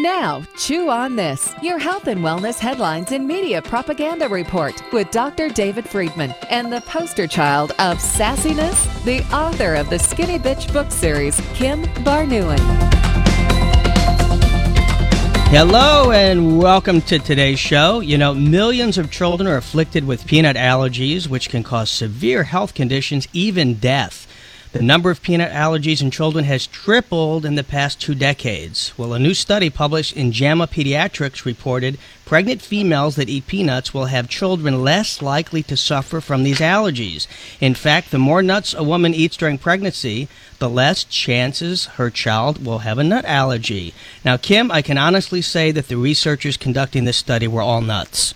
Now, Chew on This, your health and wellness headlines and media propaganda report with Dr. David Friedman and the poster child of sassiness, the author of the Skinny Bitch book series, Kim Barnuen. Hello and welcome to today's show. You know, millions of children are afflicted with peanut allergies, which can cause severe health conditions, even death. The number of peanut allergies in children has tripled in the past 2 decades. Well, a new study published in JAMA Pediatrics reported pregnant females that eat peanuts will have children less likely to suffer from these allergies. In fact, the more nuts a woman eats during pregnancy, the less chances her child will have a nut allergy. Now, Kim, I can honestly say that the researchers conducting this study were all nuts.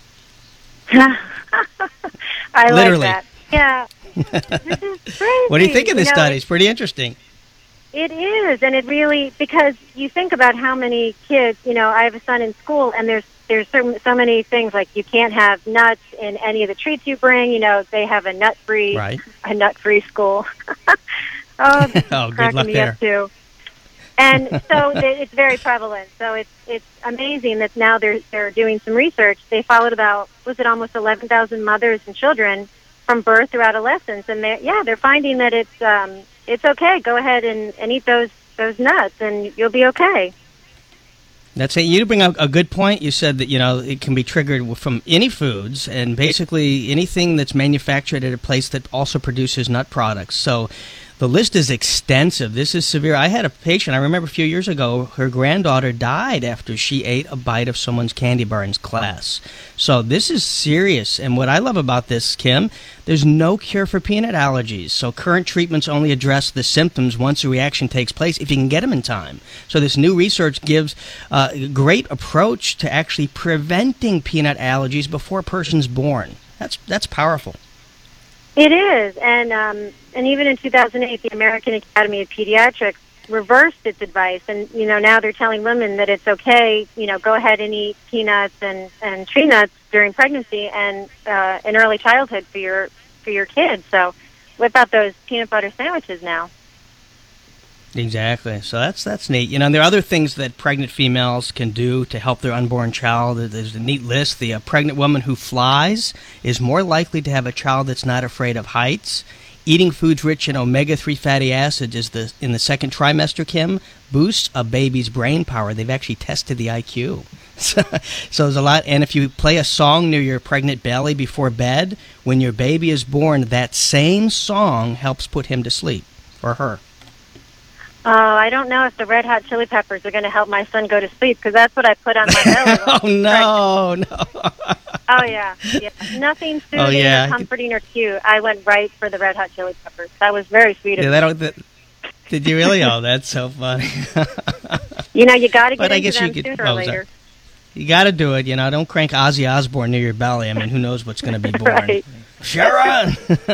I Literally. like that. Yeah. This is crazy. What do you think of this study? It's pretty interesting. It is, and it really, because you think about how many kids, I have a son in school, and there's so many things, like you can't have nuts in any of the treats you bring. They have a nut-free school. Oh, good luck there. Up too. And so it's very prevalent. So it's amazing that now they're doing some research. They followed almost 11,000 mothers and children from birth through adolescence, and they're finding that it's okay. Go ahead and eat those nuts, and you'll be okay. That's it. You bring up a good point. You said that it can be triggered from any foods, and basically anything that's manufactured at a place that also produces nut products. So the list is extensive. This is severe. I had a patient, I remember a few years ago, her granddaughter died after she ate a bite of someone's candy bar in class. So this is serious. And what I love about this, Kim, there's no cure for peanut allergies. So current treatments only address the symptoms once a reaction takes place, if you can get them in time. So this new research gives a great approach to actually preventing peanut allergies before a person's born. That's powerful. It is, and even in 2008, the American Academy of Pediatrics reversed its advice, and now they're telling women that it's okay, go ahead and eat peanuts and tree nuts during pregnancy and in early childhood for your kids. So, what about those peanut butter sandwiches now? Exactly. So that's neat. There are other things that pregnant females can do to help their unborn child. There's a neat list. The pregnant woman who flies is more likely to have a child that's not afraid of heights. Eating foods rich in omega-3 fatty acids in the second trimester, Kim, boosts a baby's brain power. They've actually tested the IQ. So there's a lot. And if you play a song near your pregnant belly before bed, when your baby is born, that same song helps put him to sleep, or her. Oh, I don't know if the Red Hot Chili Peppers are going to help my son go to sleep, because that's what I put on my belly. No. Oh, yeah. Nothing soothing or comforting or cute. I went right for the Red Hot Chili Peppers. That was very sweet of me. Did you really? Oh, that's so funny. You got to get into them sooner or later. You got to do it. Don't crank Ozzy Osbourne near your belly. I mean, who knows what's going to be born. Right. Sharon!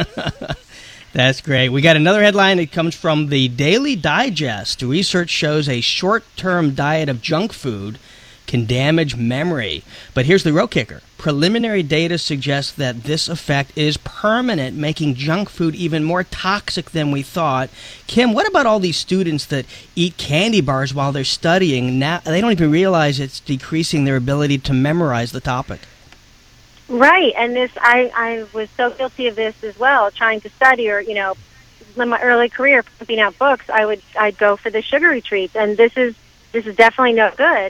That's great. We got another headline that comes from the Daily Digest. Research shows a short-term diet of junk food can damage memory. But here's the real kicker. Preliminary data suggests that this effect is permanent, making junk food even more toxic than we thought. Kim, what about all these students that eat candy bars while they're studying? Now they don't even realize it's decreasing their ability to memorize the topic. Right, and I was so guilty of this as well, trying to study, or in my early career, pumping out books. I'd go for the sugary treats, and this is definitely no good.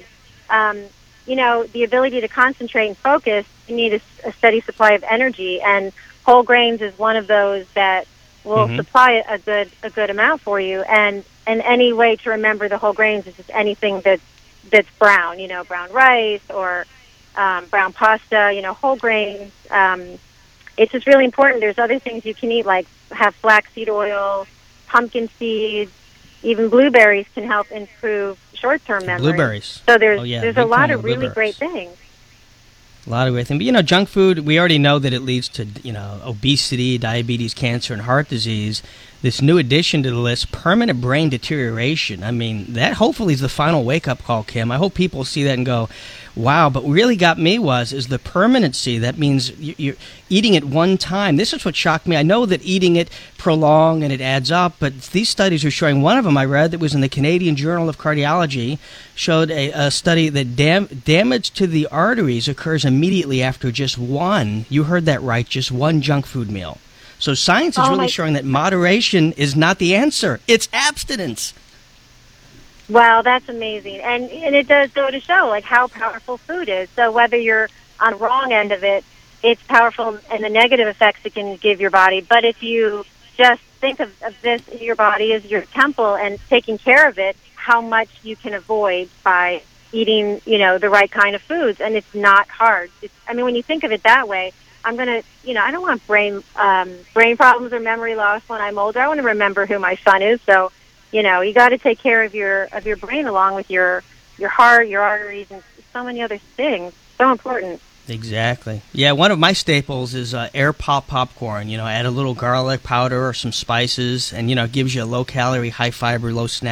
The ability to concentrate and focus, you need a steady supply of energy, and whole grains is one of those that will supply a good amount for you. And any way to remember the whole grains is just anything that's brown, brown rice or brown pasta, whole grains. It's just really important. There's other things you can eat, like have flaxseed oil, pumpkin seeds, even blueberries can help improve short-term memory. Blueberries. So there's a lot of really great things. A lot of great things. But, junk food, we already know that it leads to, obesity, diabetes, cancer, and heart disease. this new addition to the list, permanent brain deterioration. I mean, that hopefully is the final wake-up call, Kim. I hope people see that and go, wow. But what really got me is the permanency. That means you're eating it one time. This is what shocked me. I know that eating it prolonged and it adds up, but these studies are showing, one of them I read that was in the Canadian Journal of Cardiology, showed a study that damage to the arteries occurs immediately after just one, you heard that right, just one junk food meal. So science is really showing that moderation is not the answer. It's abstinence. Wow, that's amazing. And it does go to show, like, how powerful food is. So whether you're on the wrong end of it, it's powerful and the negative effects it can give your body. But if you just think of this in your body as your temple and taking care of it, how much you can avoid by eating, the right kind of foods. And it's not hard. When you think of it that way, I'm going to, I don't want brain problems or memory loss when I'm older. I want to remember who my son is. So, you got to take care of your brain along with your heart, your arteries, and so many other things. So important. Exactly. Yeah, one of my staples is air pop popcorn. Add a little garlic powder or some spices, and, it gives you a low-calorie, high-fiber,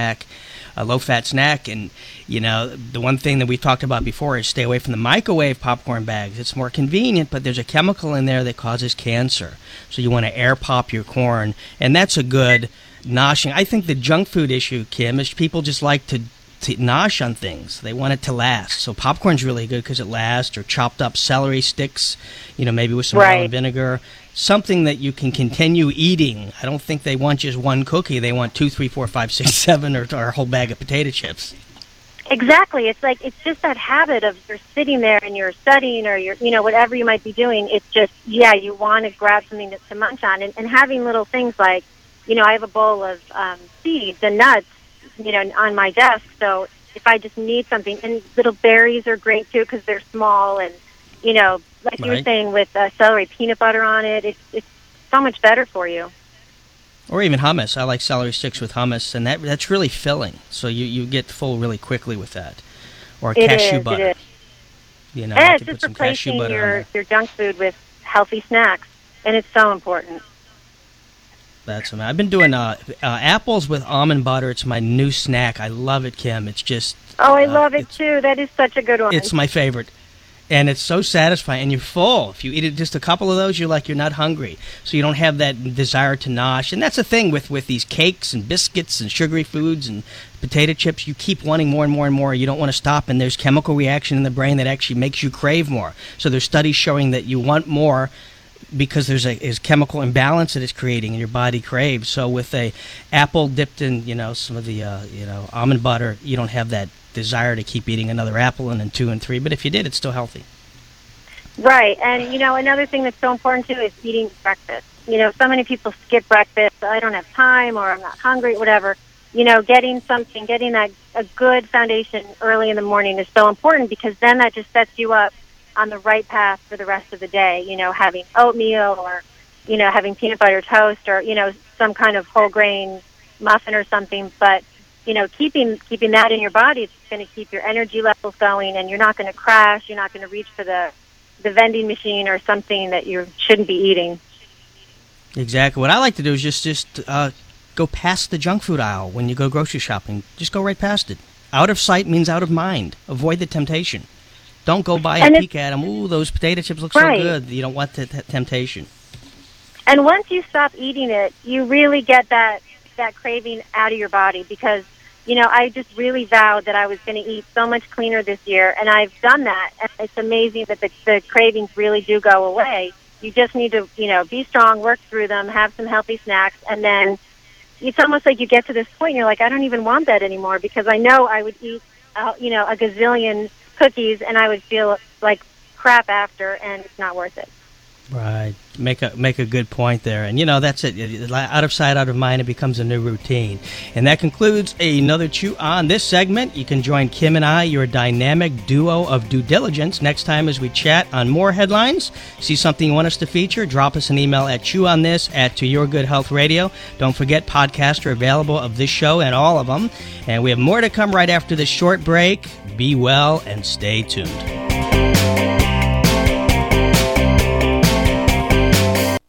low-fat snack. And, the one thing that we talked about before is stay away from the microwave popcorn bags. It's more convenient, but there's a chemical in there that causes cancer. So you want to air pop your corn, and that's a good noshing. I think the junk food issue, Kim, is people just like to nosh on things. They want it to last. So popcorn's really good because it lasts, or chopped up celery sticks, maybe with some oil and vinegar. Something that you can continue eating. I don't think they want just one cookie. They want 2, 3, 4, 5, 6, 7, or a whole bag of potato chips. Exactly. It's just that habit of you're sitting there and you're studying or you're, whatever you might be doing. It's just, you want to grab something to munch on. And having little things like, I have a bowl of seeds and nuts, on my desk. So if I just need something, and little berries are great too because they're small, and like you were saying with celery, peanut butter on it, it's so much better for you. Or even hummus. I like celery sticks with hummus, and that's really filling. So you get full really quickly with that. Or cashew butter. It is. It's just replacing your junk food with healthy snacks, and it's so important. That's amazing. I've been doing apples with almond butter. It's my new snack. I love it, Kim. It's just... Oh, I love it, too. That is such a good one. It's my favorite. And it's so satisfying. And you're full. If you eat it just a couple of those, you're not hungry. So you don't have that desire to nosh. And that's the thing with these cakes and biscuits and sugary foods and potato chips. You keep wanting more and more and more. You don't want to stop. And there's chemical reaction in the brain that actually makes you crave more. So there's studies showing that you want more because there's a chemical imbalance that it's creating and your body craves. So with a apple dipped in, some of the, almond butter, you don't have that desire to keep eating another apple and then 2 and 3. But if you did, it's still healthy. Right. And, another thing that's so important, too, is eating breakfast. So many people skip breakfast. I don't have time, or I'm not hungry, whatever. Getting a good foundation early in the morning is so important because then that just sets you up on the right path for the rest of the day, having oatmeal or, having peanut butter toast or, some kind of whole grain muffin or something. But, keeping that in your body, it's going to keep your energy levels going, and you're not going to crash. You're not going to reach for the vending machine or something that you shouldn't be eating. Exactly. What I like to do is just go past the junk food aisle when you go grocery shopping. Just go right past it. Out of sight means out of mind. Avoid the temptation. Don't go by and peek at them. Ooh, those potato chips look so good. You don't want the temptation. And once you stop eating it, you really get that craving out of your body because, I just really vowed that I was going to eat so much cleaner this year, and I've done that. And it's amazing that the cravings really do go away. You just need to, be strong, work through them, have some healthy snacks, and then it's almost like you get to this point and you're like, I don't even want that anymore because I know I would eat, a gazillion cookies and I would feel like crap after, and it's not worth it. Right. Make a good point there. And, that's it. Out of sight, out of mind, it becomes a new routine. And that concludes another Chew On this segment. You can join Kim and I, your dynamic duo of due diligence, next time as we chat on more headlines. See something you want us to feature? Drop us an email at chewonthis@toyourgoodhealthradio. Don't forget, podcasts are available of this show and all of them. And we have more to come right after this short break. Be well and stay tuned.